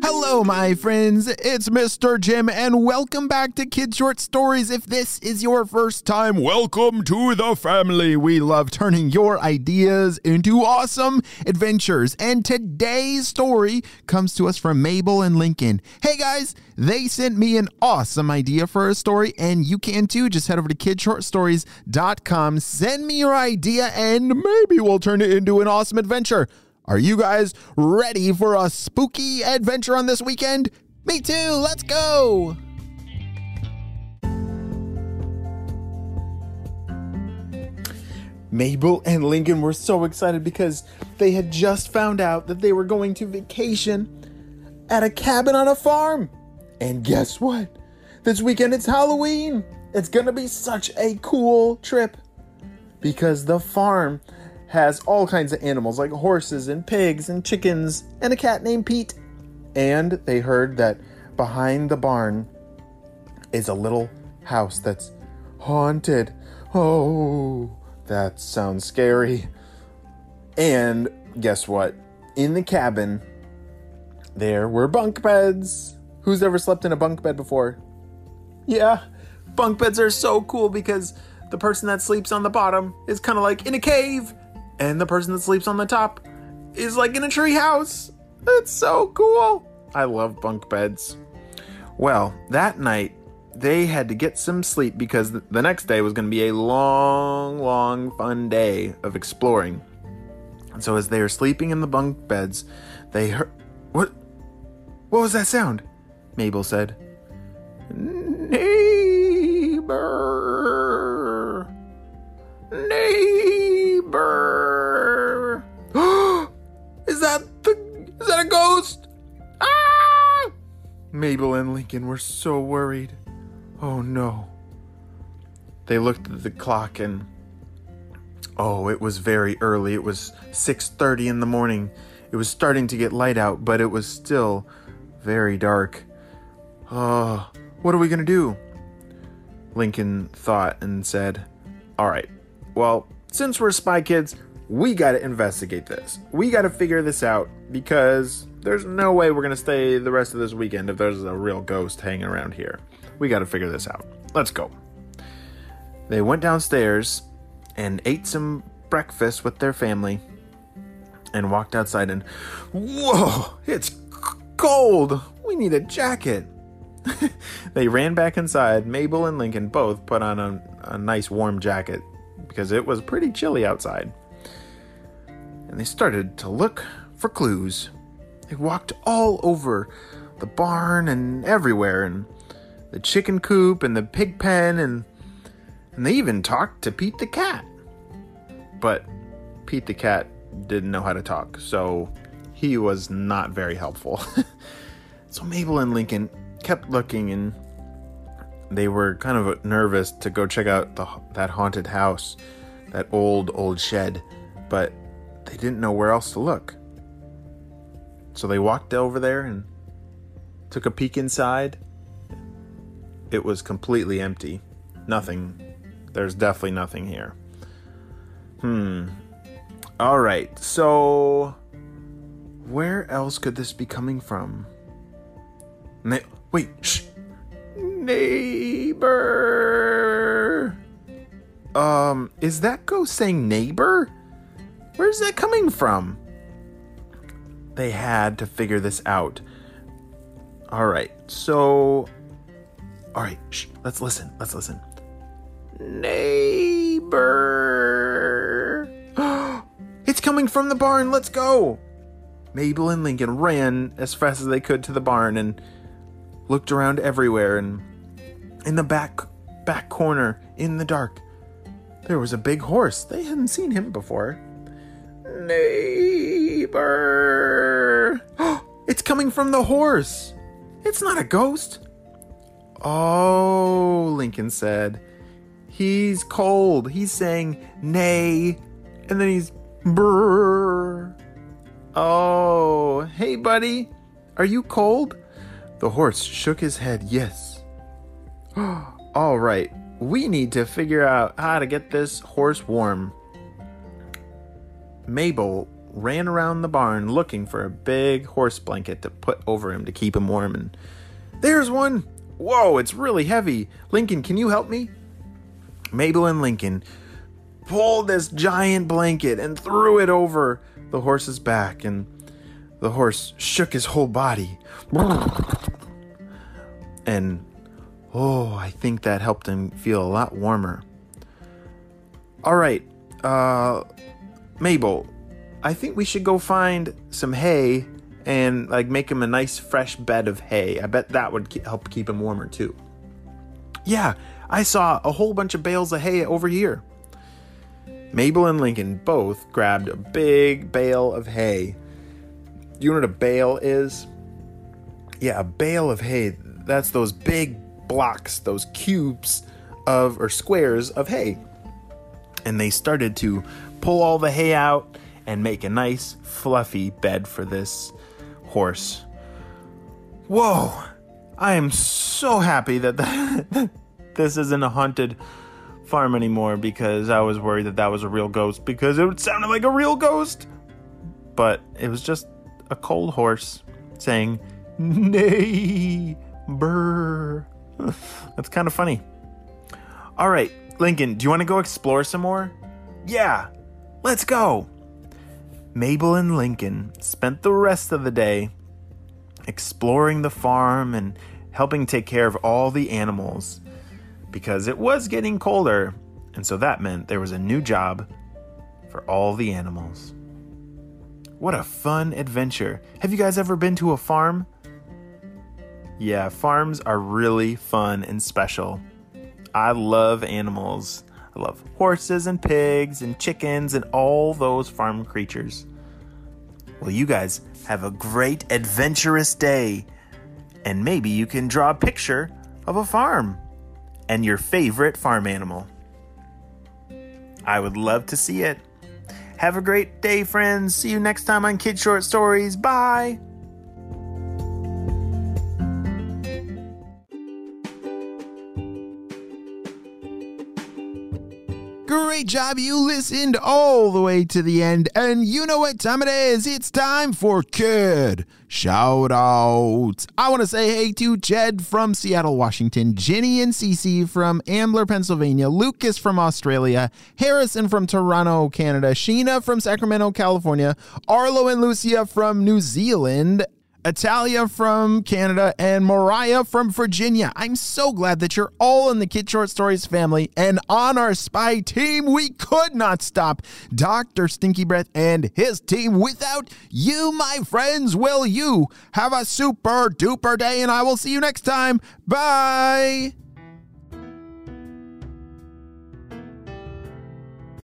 Hello, my friends. It's Mr. Jim, and welcome back to Kid Short Stories. If this is your first time, welcome to the family. We love turning your ideas into awesome adventures. And today's story comes to us from Mabel and Lincoln. Hey, guys, they sent me an awesome idea for a story, and you can too. Just head over to kidshortstories.com, send me your idea, and maybe we'll turn it into an awesome adventure. Are you guys ready for a spooky adventure on this weekend? Me too, let's go! Mabel and Lincoln were so excited because they had just found out that they were going to vacation at a cabin on a farm. And guess what? This weekend it's Halloween. It's gonna be such a cool trip because the farm has all kinds of animals like horses and pigs and chickens and a cat named Pete. And they heard that behind the barn is a little house that's haunted. Oh, that sounds scary. And guess what? In the cabin, there were bunk beds. Who's ever slept in a bunk bed before? Yeah, bunk beds are so cool because the person that sleeps on the bottom is kind of like in a cave. And the person that sleeps on the top is like in a tree house. It's so cool. I love bunk beds. Well, that night, they had to get some sleep because the next day was going to be a long, fun day of exploring. And so as they were sleeping in the bunk beds, they heard... What was that sound? Mabel said. Neighbor. Is that a ghost? Ah! Mabel and Lincoln were so worried. Oh no. They looked at the clock and it was very early. It was 6:30 in the morning. It was starting to get light out, but it was still very dark. What are we gonna do? Lincoln thought and said, all right, well, since we're spy kids, we gotta investigate this. We gotta figure this out because there's no way we're gonna stay the rest of this weekend if there's a real ghost hanging around here. We gotta figure this out. Let's go. They went downstairs and ate some breakfast with their family and walked outside and, whoa, it's cold. We need a jacket. They ran back inside. Mabel and Lincoln both put on a nice warm jacket because it was pretty chilly outside. And they started to look for clues. They walked all over the barn and everywhere, and the chicken coop and the pig pen, and they even talked to Pete the cat. But Pete the cat didn't know how to talk, so he was not very helpful. So Mabel and Lincoln kept looking, and they were kind of nervous to go check out that haunted house, that old shed, but they didn't know where else to look. So they walked over there and took a peek inside. It was completely empty. Nothing. There's definitely nothing here. All right, so where else could this be coming from? Wait, shh. Neighbor. Is that ghost saying neighbor? Where's that coming from? They had to figure this out. All right, shh, let's listen. Neighbor. It's coming from the barn. Let's go. Mabel and Lincoln ran as fast as they could to the barn and looked around everywhere, and in the back corner, in the dark, there was a big horse. They hadn't seen him before. Neighbor. It's coming from the horse. It's not a ghost. Oh, Lincoln said. He's cold. He's saying neigh, and then he's brrr. Oh, hey, buddy. Are you cold? The horse shook his head, yes. All right, we need to figure out how to get this horse warm. Mabel ran around the barn looking for a big horse blanket to put over him to keep him warm. And there's one. Whoa, it's really heavy. Lincoln, can you help me? Mabel and Lincoln pulled this giant blanket and threw it over the horse's back, and the horse shook his whole body. And I think that helped him feel a lot warmer. All right, Mabel, I think we should go find some hay and make him a nice fresh bed of hay. I bet that would help keep him warmer too. Yeah, I saw a whole bunch of bales of hay over here. Mabel and Lincoln both grabbed a big bale of hay. You know what a bale is? Yeah, a bale of hay. That's those big blocks, those cubes or squares of hay. And they started to pull all the hay out and make a nice fluffy bed for this horse. Whoa! I am so happy that this isn't a haunted farm anymore, because I was worried that was a real ghost, because it sounded like a real ghost. But it was just a cold horse saying, "Nay, brr." That's kind of funny. All right, Lincoln, do you want to go explore some more? Yeah, let's go. Mabel and Lincoln spent the rest of the day exploring the farm and helping take care of all the animals, because it was getting colder, and so that meant there was a new job for all the animals. What a fun adventure. Have you guys ever been to a farm? Yeah, farms are really fun and special. I love animals. I love horses and pigs and chickens and all those farm creatures. Well, you guys have a great adventurous day, and maybe you can draw a picture of a farm and your favorite farm animal. I would love to see it. Have a great day, friends. See you next time on Kid Short Stories. Bye. Great job, you listened all the way to the end, and you know what time it is. It's time for Kid Shoutouts. I want to say hey to Jed from Seattle, Washington, Jenny and Cece from Ambler, Pennsylvania, Lucas from Australia, Harrison from Toronto, Canada, Sheena from Sacramento, California, Arlo and Lucia from New Zealand, Italia from Canada, and Mariah from Virginia. I'm so glad that you're all in the Kid Short Stories family and on our spy team. We could not stop Dr. Stinky Breath and his team without you, my friends. Will you have a super duper day, and I will see you next time. Bye.